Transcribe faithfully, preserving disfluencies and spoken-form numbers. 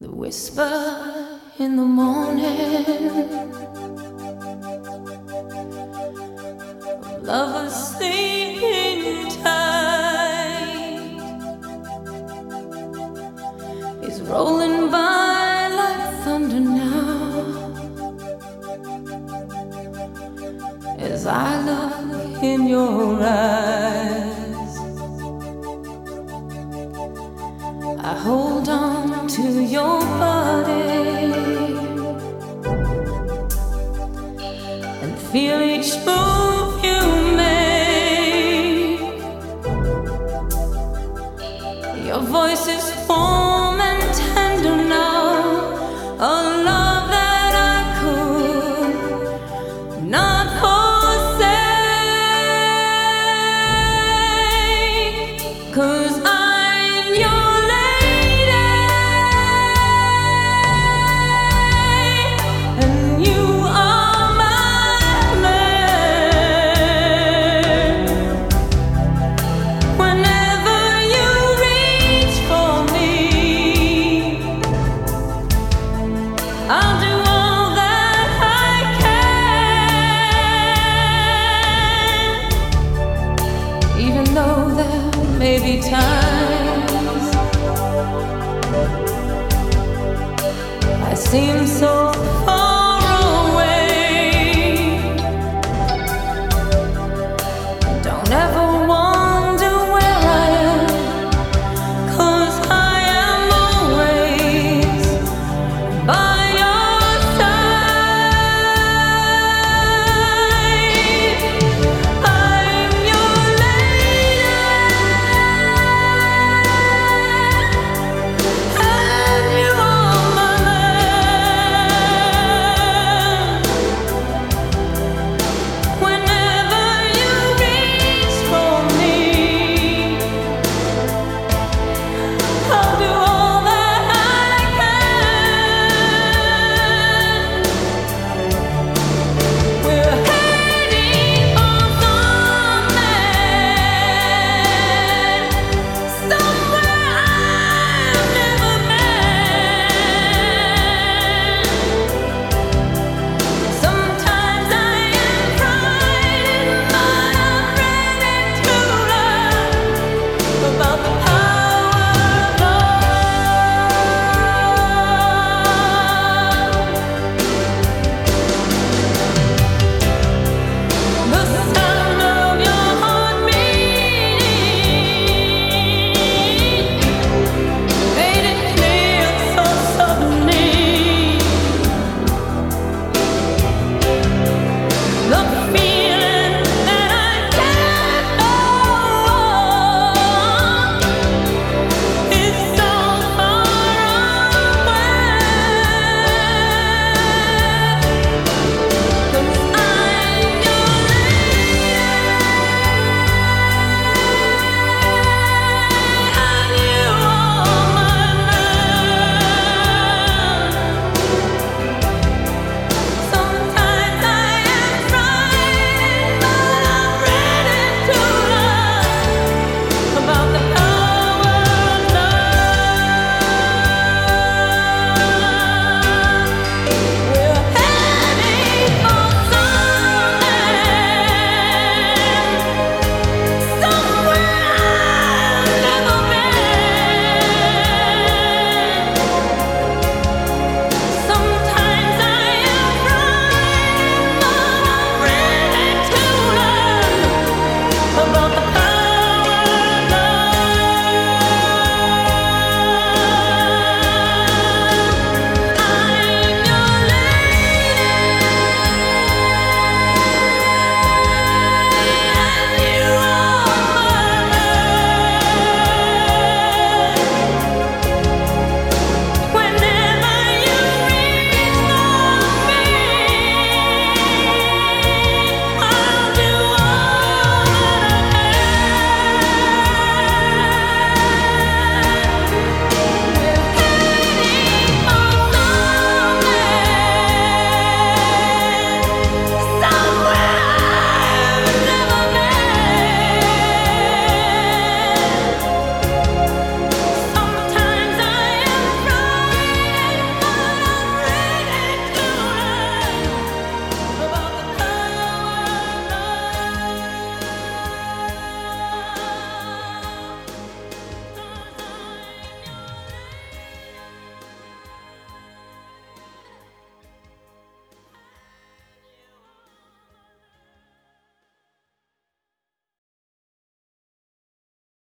The whisper in the morning of lovers sleeping tight is rolling by like thunder now, as I look in your eyes. I hold on to your body and feel each move you make. Your voice is warm and tender now, a love that I could not forsake, 'cause I'm your I'll do all that I can, even though there may be times I seem so